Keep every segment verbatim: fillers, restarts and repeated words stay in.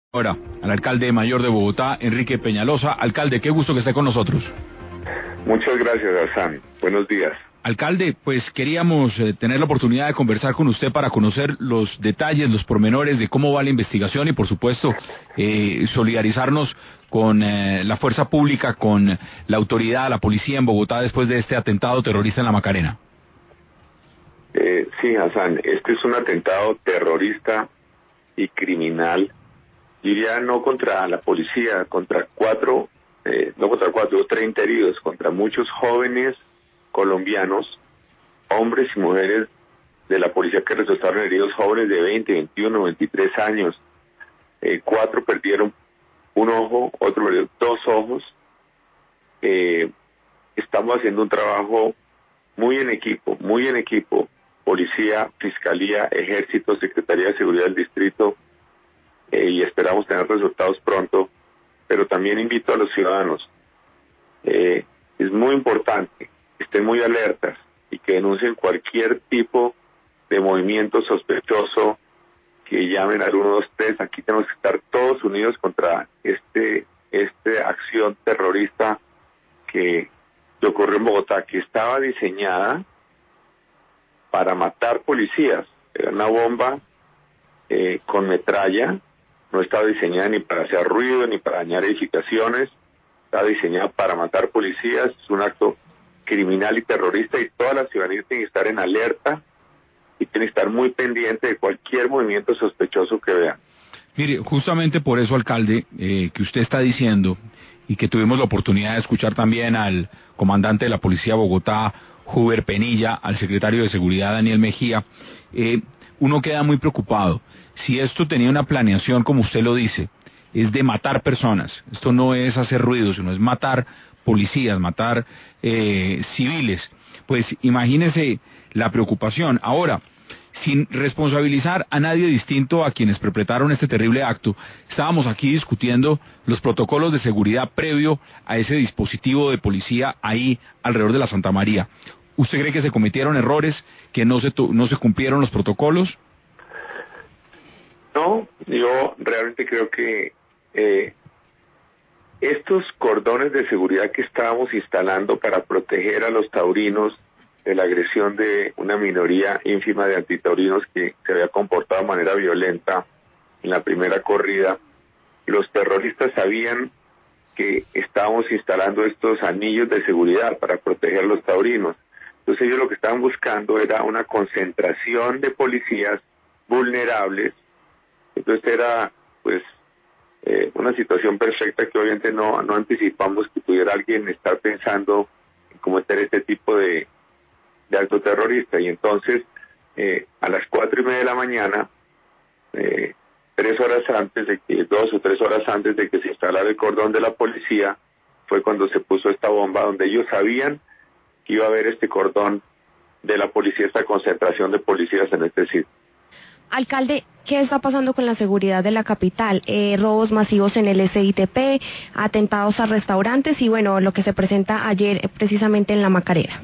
Ahora, al alcalde mayor de Bogotá, Enrique Peñalosa. Alcalde, qué gusto que esté con nosotros. Muchas gracias, Hassan. Buenos días. Alcalde, pues queríamos eh, tener la oportunidad de conversar con usted para conocer los detalles, los pormenores de cómo va la investigación y, por supuesto, eh, solidarizarnos con eh, la fuerza pública, con la autoridad, la policía en Bogotá después de este atentado terrorista en la Macarena. Eh, sí, Hassan, este es un atentado terrorista y criminal. Diría no contra la policía, contra cuatro, eh, no contra cuatro, treinta heridos, contra muchos jóvenes colombianos, hombres y mujeres de la policía que resultaron heridos, jóvenes de veinte, veintiuno, veintitrés años. Eh, cuatro perdieron un ojo, otro perdió dos ojos. Eh, estamos haciendo un trabajo muy en equipo, muy en equipo. Policía, Fiscalía, Ejército, Secretaría de Seguridad del Distrito, eh, y esperamos tener resultados pronto, pero también invito a los ciudadanos. Eh, es muy importante que estén muy alertas y que denuncien cualquier tipo de movimiento sospechoso, que llamen al uno dos tres. Aquí tenemos que estar todos unidos contra este esta acción terrorista que, que ocurrió en Bogotá, que estaba diseñada para matar policías. Era una bomba eh, con metralla. No estaba diseñada ni para hacer ruido, ni para dañar edificaciones. Estaba diseñada para matar policías. Es un acto criminal y terrorista, y toda la ciudadanía tiene que estar en alerta y tiene que estar muy pendiente de cualquier movimiento sospechoso que vean. Mire, justamente por eso, alcalde, eh, que usted está diciendo, y que tuvimos la oportunidad de escuchar también al comandante de la Policía de Bogotá, Huber Penilla, al secretario de Seguridad, Daniel Mejía, eh, uno queda muy preocupado. Si esto tenía una planeación, como usted lo dice, es de matar personas, esto no es hacer ruido, sino es matar policías, matar eh, civiles, pues imagínese la preocupación. Ahora, sin responsabilizar a nadie distinto a quienes perpetraron este terrible acto, estábamos aquí discutiendo los protocolos de seguridad previo a ese dispositivo de policía ahí alrededor de la Santa María. ¿Usted cree que se cometieron errores, que no se, no se cumplieron los protocolos? No, yo realmente creo que eh, estos cordones de seguridad que estábamos instalando para proteger a los taurinos de la agresión de una minoría ínfima de antitaurinos que se había comportado de manera violenta en la primera corrida, los terroristas sabían que estábamos instalando estos anillos de seguridad para proteger a los taurinos. Entonces ellos lo que estaban buscando era una concentración de policías vulnerables. Entonces era pues eh, una situación perfecta que obviamente no, no anticipamos que pudiera alguien estar pensando en cometer este tipo de, de acto terrorista. Y entonces eh, a las cuatro y media de la mañana, eh, tres horas antes de que, dos o tres horas antes de que se instalara el cordón de la policía, fue cuando se puso esta bomba, donde ellos sabían que iba a haber este cordón de la policía, esta concentración de policías en este sitio. Alcalde, ¿qué está pasando con la seguridad de la capital? Eh, robos masivos en el S I T P, atentados a restaurantes y bueno, lo que se presenta ayer eh, precisamente en la Macarena.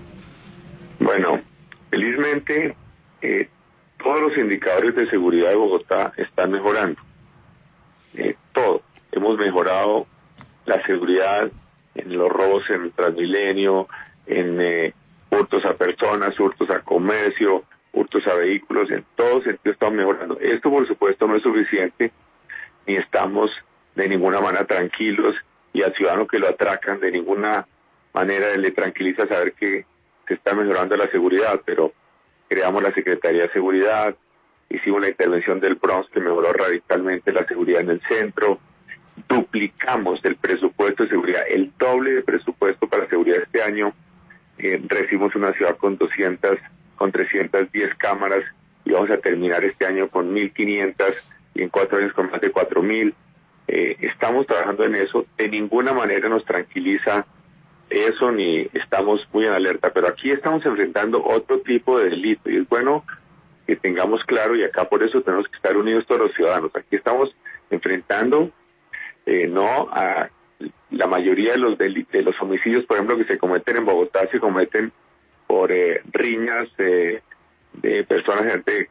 Bueno, felizmente eh, todos los indicadores de seguridad de Bogotá están mejorando. Eh, todo. Hemos mejorado la seguridad en los robos en el Transmilenio, en eh, hurtos a personas, hurtos a comercio, hurtos a vehículos, en todo sentido estamos mejorando. Esto por supuesto no es suficiente, ni estamos de ninguna manera tranquilos, y al ciudadano que lo atracan de ninguna manera le tranquiliza saber que se está mejorando la seguridad, pero creamos la Secretaría de Seguridad, hicimos la intervención del Bronx que mejoró radicalmente la seguridad en el centro, duplicamos el presupuesto de seguridad, el doble de presupuesto para seguridad este año. Eh, recibimos una ciudad con doscientas, con trescientas diez cámaras, y vamos a terminar este año con mil quinientas y en cuatro años con más de cuatro mil. Eh, estamos trabajando en eso. De ninguna manera nos tranquiliza eso, ni estamos muy en alerta, pero aquí estamos enfrentando otro tipo de delito, y es bueno que tengamos claro, y acá por eso tenemos que estar unidos todos los ciudadanos. Aquí estamos enfrentando eh, no a la mayoría de los de, de los homicidios, por ejemplo, que se cometen en Bogotá, se cometen por eh, riñas eh, de personas, gente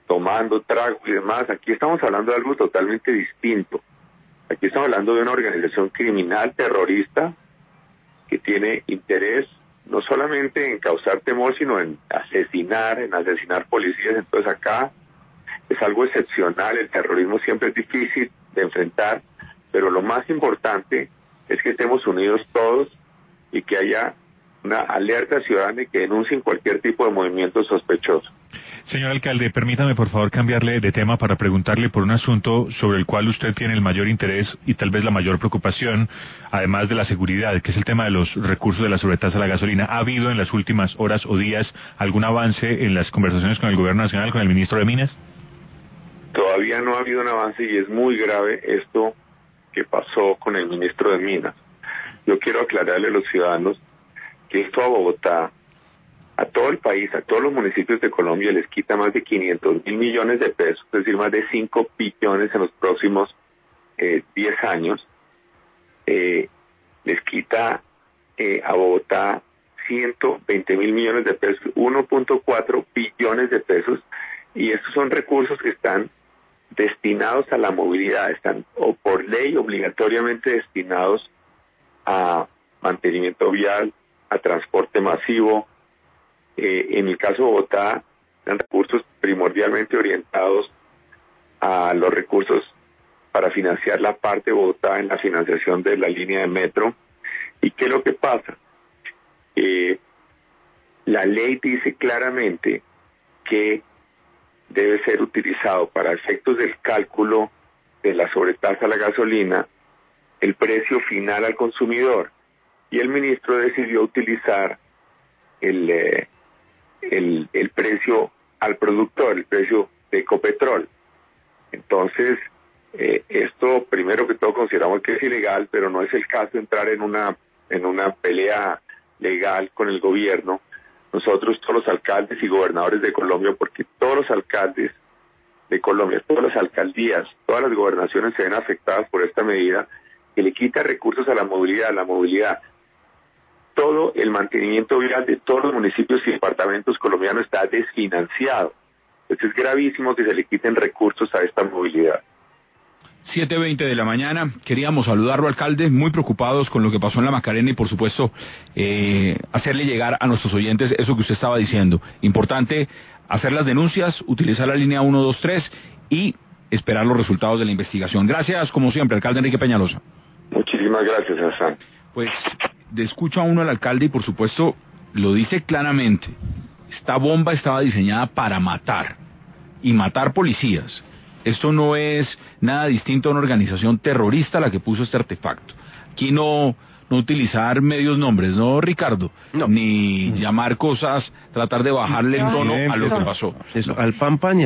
tomando trago y demás. Aquí estamos hablando de algo totalmente distinto. Aquí estamos hablando de una organización criminal terrorista que tiene interés no solamente en causar temor, sino en asesinar, en asesinar policías. Entonces acá es algo excepcional. El terrorismo siempre es difícil de enfrentar, pero lo más importante es que estemos unidos todos y que haya una alerta ciudadana y que denuncien cualquier tipo de movimiento sospechoso. Señor alcalde, permítame por favor cambiarle de tema para preguntarle por un asunto sobre el cual usted tiene el mayor interés y tal vez la mayor preocupación, además de la seguridad, que es el tema de los recursos de la sobretasa a la gasolina. ¿Ha habido en las últimas horas o días algún avance en las conversaciones con el gobierno nacional, con el ministro de Minas? Todavía no ha habido un avance y es muy grave esto que pasó con el ministro de Minas. Yo quiero aclararle a los ciudadanos que esto a Bogotá, a todo el país, a todos los municipios de Colombia les quita más de quinientos mil millones de pesos, es decir, más de cinco billones en los próximos eh, diez años. Eh, les quita eh, a Bogotá ciento veinte mil millones de pesos, uno punto cuatro billones de pesos, y estos son recursos que están destinados a la movilidad, están o por ley obligatoriamente destinados a mantenimiento vial, a transporte masivo. Eh, en el caso de Bogotá, eran recursos primordialmente orientados a los recursos para financiar la parte de Bogotá en la financiación de la línea de metro. ¿Y qué es lo que pasa? Eh, la ley dice claramente que debe ser utilizado para efectos del cálculo de la sobretasa a la gasolina el precio final al consumidor, y el ministro decidió utilizar el, eh, el, el precio al productor, el precio de Ecopetrol. Entonces, eh, esto primero que todo consideramos que es ilegal, pero no es el caso de entrar en una, en una pelea legal con el gobierno. Nosotros, todos los alcaldes y gobernadores de Colombia, porque todos los alcaldes de Colombia, todas las alcaldías, todas las gobernaciones se ven afectadas por esta medida que le quita recursos a la movilidad, a la movilidad. Todo el mantenimiento vial de todos los municipios y departamentos colombianos está desfinanciado. Entonces es gravísimo que se le quiten recursos a esta movilidad. siete veinte de la mañana, queríamos saludarlo, alcalde, muy preocupados con lo que pasó en la Macarena y por supuesto eh, hacerle llegar a nuestros oyentes eso que usted estaba diciendo. Importante hacer las denuncias, utilizar la línea uno dos tres y esperar los resultados de la investigación. Gracias, como siempre, alcalde Enrique Peñalosa. Muchísimas gracias, Hassan. Pues de escucha a uno al alcalde y por supuesto lo dice claramente, esta bomba estaba diseñada para matar y matar policías. Esto no es nada distinto a una organización terrorista la que puso este artefacto. Aquí no, no utilizar medios nombres, ¿no, Ricardo? No. Ni llamar cosas, tratar de bajarle el tono a lo que pasó. Eso, al pan pan y